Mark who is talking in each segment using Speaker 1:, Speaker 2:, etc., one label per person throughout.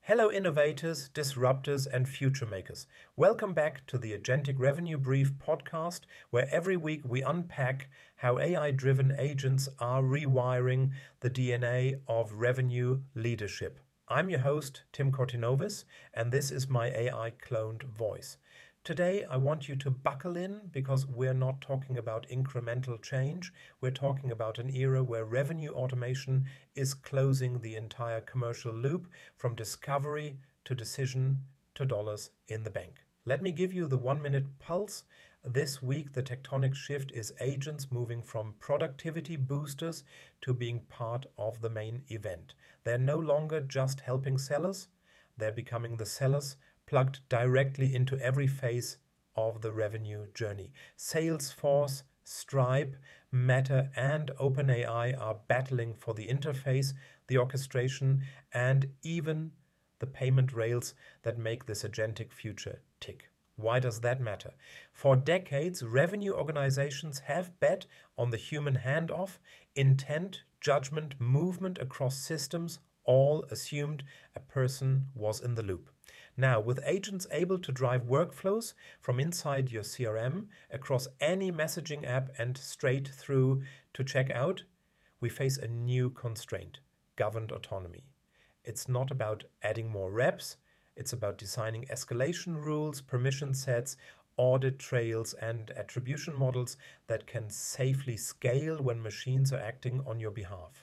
Speaker 1: Hello, innovators, disruptors, and future makers. Welcome back to the Agentic Revenue Brief podcast, where every week we unpack how AI driven agents are rewiring the DNA of revenue leadership. I'm your host, Tim Cortinovis, and this is my AI cloned voice. Today, I want you to buckle in because we're not talking about incremental change. We're talking about an era where revenue automation is closing the entire commercial loop from discovery to decision to dollars in the bank. Let me give you the 1-minute pulse. This week, the tectonic shift is agents moving from productivity boosters to being part of the main event. They're no longer just helping sellers, they're becoming the sellers plugged directly into every phase of the revenue journey. Salesforce, Stripe, Meta, and OpenAI are battling for the interface, the orchestration, and even the payment rails that make this agentic future tick. Why does that matter? For decades, revenue organizations have bet on the human handoff, intent, judgment, movement across systems, all assumed a person was in the loop. Now, with agents able to drive workflows from inside your CRM across any messaging app and straight through to checkout, we face a new constraint: governed autonomy. It's not about adding more reps, it's about designing escalation rules, permission sets, audit trails, and attribution models that can safely scale when machines are acting on your behalf.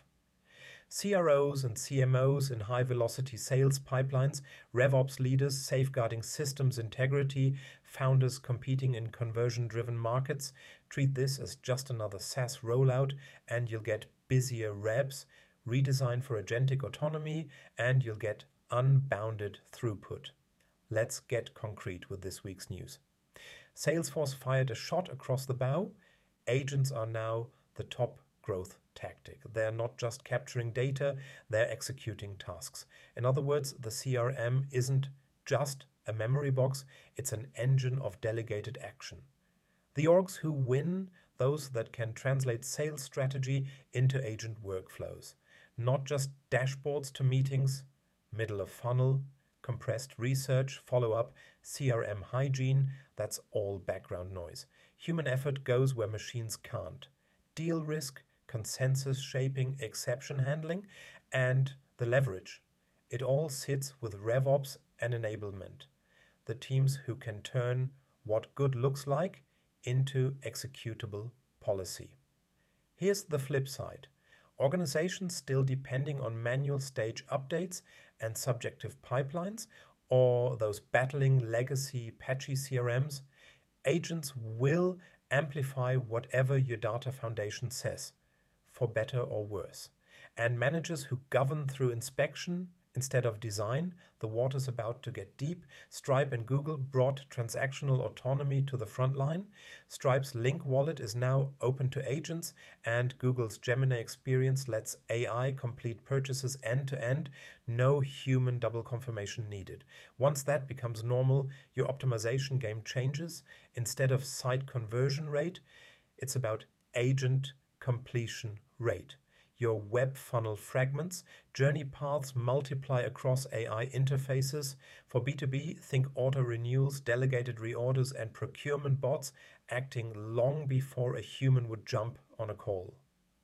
Speaker 1: CROs and CMOs in high-velocity sales pipelines, RevOps leaders safeguarding systems integrity, founders competing in conversion-driven markets treat this as just another SaaS rollout, and you'll get busier reps, redesign for agentic autonomy, and you'll get unbounded throughput. Let's get concrete with this week's news. Salesforce fired a shot across the bow. Agents are now the top growth tactic. They're not just capturing data, they're executing tasks. In other words, the CRM isn't just a memory box, it's an engine of delegated action. The orgs who win, those that can translate sales strategy into agent workflows. Not just dashboards to meetings, middle of funnel, compressed research, follow-up, CRM hygiene, that's all background noise. Human effort goes where machines can't. Deal risk, consensus shaping, exception handling, and the leverage. It all sits with RevOps and enablement, the teams who can turn what good looks like into executable policy. Here's the flip side. Organizations still depending on manual stage updates and subjective pipelines, or those battling legacy patchy CRMs, agents will amplify whatever your data foundation says, for better or worse. And managers who govern through inspection instead of design, the water's about to get deep. Stripe and Google brought transactional autonomy to the front line. Stripe's Link wallet is now open to agents, and Google's Gemini experience lets AI complete purchases end-to-end, no human double confirmation needed. Once that becomes normal, your optimization game changes. Instead of site conversion rate, it's about agent completion rate. Your web funnel fragments, journey paths multiply across AI interfaces. For B2B, think auto renewals, delegated reorders, and procurement bots acting long before a human would jump on a call.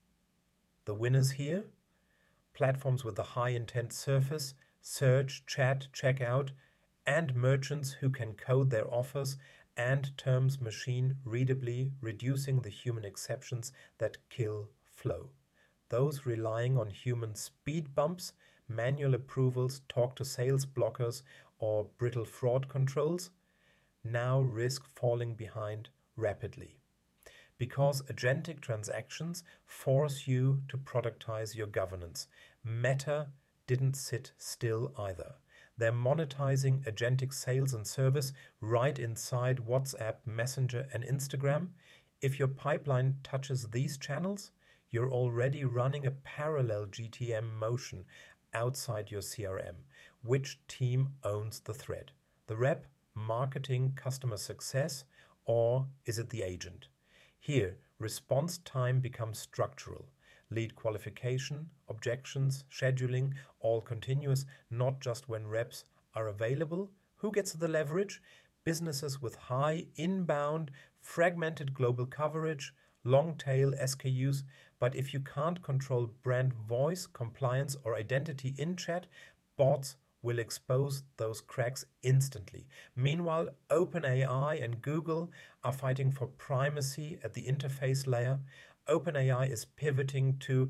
Speaker 1: The winners here? Platforms with a high intent surface, search, chat, checkout, and merchants who can code their offers and terms machine readably, reducing the human exceptions that kill flow. Those relying on human speed bumps, manual approvals, talk to sales blockers, or brittle fraud controls now risk falling behind rapidly. Because agentic transactions force you to productize your governance. Meta didn't sit still either. They're monetizing agentic sales and service right inside WhatsApp, Messenger, and Instagram. If your pipeline touches these channels, you're already running a parallel GTM motion outside your CRM. Which team owns the thread? The rep, marketing, customer success, or is it the agent? Here, response time becomes structural. lead qualification, objections, scheduling, all continuous, not just when reps are available. Who gets the leverage? Businesses with high inbound, fragmented global coverage, long tail SKUs. But if you can't control brand voice, compliance, or identity in chat, bots will expose those cracks instantly. Meanwhile, OpenAI and Google are fighting for primacy at the interface layer. OpenAI is pivoting to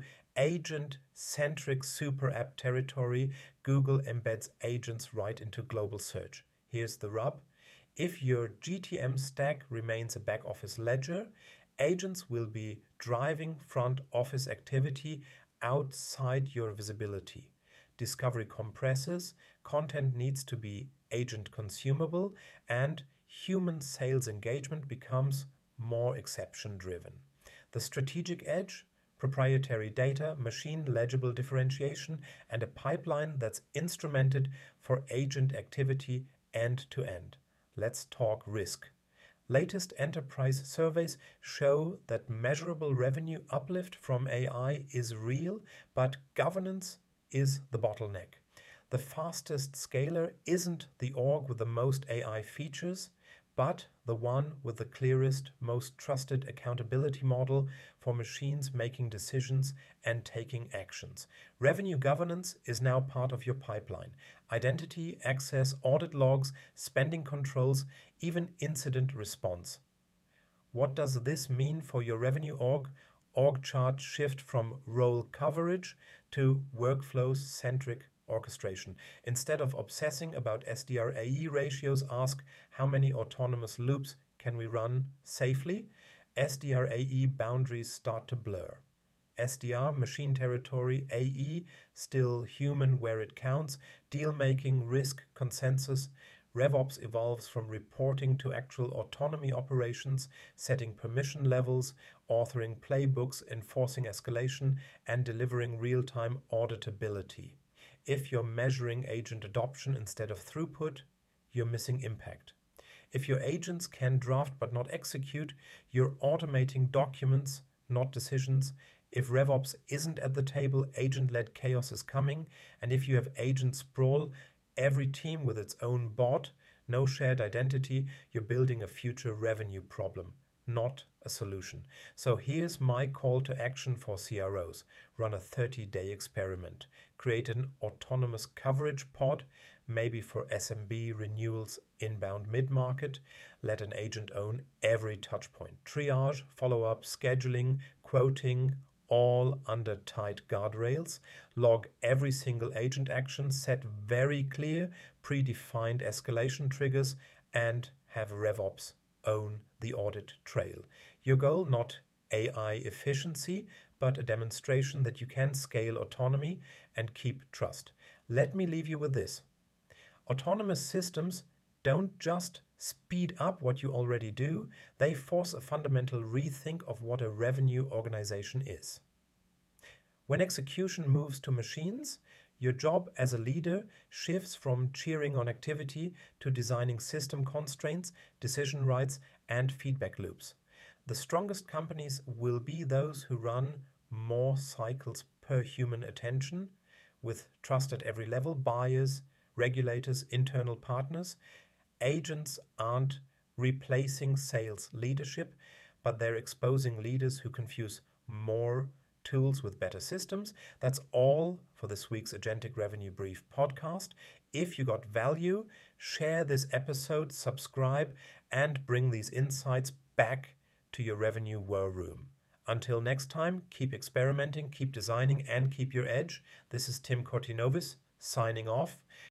Speaker 1: agent-centric super app territory. Google embeds agents right into global search. Here's the rub. If your GTM stack remains a back office ledger, agents will be driving front office activity outside your visibility. Discovery compresses, content needs to be agent consumable, and human sales engagement becomes more exception driven. The strategic edge: proprietary data, machine legible differentiation, and a pipeline that's instrumented for agent activity end to end. Let's talk risk. Latest enterprise surveys show that measurable revenue uplift from AI is real, but governance is the bottleneck. The fastest scaler isn't the org with the most AI features, but the one with the clearest, most trusted accountability model for machines making decisions and taking actions. Revenue governance is now part of your pipeline. Identity, access, audit logs, spending controls, even incident response. What does this mean for your revenue org? Org chart shift from role coverage to workflows-centric orchestration. Instead of obsessing about SDR-AE ratios, ask how many autonomous loops can we run safely? SDR-AE boundaries start to blur. SDR, machine territory, AE, still human where it counts, deal-making, risk, consensus. RevOps evolves from reporting to actual autonomy operations, setting permission levels, authoring playbooks, enforcing escalation, and delivering real-time auditability. If you're measuring agent adoption instead of throughput, you're missing impact. If your agents can draft but not execute, you're automating documents, not decisions. If RevOps isn't at the table, agent-led chaos is coming. And if you have agent sprawl, every team with its own bot, no shared identity, you're building a future revenue problem, not a solution. So here's my call to action for CROs. Run a 30-day experiment. Create an autonomous coverage pod, maybe for SMB renewals, inbound mid-market. Let an agent own every touchpoint. Triage, follow-up, scheduling, quoting, all under tight guardrails. Log every single agent action, set very clear, predefined escalation triggers, and have RevOps own the audit trail. Your goal, not AI efficiency, but a demonstration that you can scale autonomy and keep trust. Let me leave you with this. Autonomous systems don't just speed up what you already do, they force a fundamental rethink of what a revenue organization is. When execution moves to machines, your job as a leader shifts from cheering on activity to designing system constraints, decision rights, and feedback loops. The strongest companies will be those who run more cycles per human attention, with trust at every level, buyers, regulators, internal partners. Agents aren't replacing sales leadership, but they're exposing leaders who confuse more tools with better systems. That's all for this week's Agentic Revenue Brief podcast. If you got value, share this episode, subscribe, and bring these insights back to your revenue war room. Until next time, keep experimenting, keep designing, and keep your edge. This is Tim Cortinovis signing off.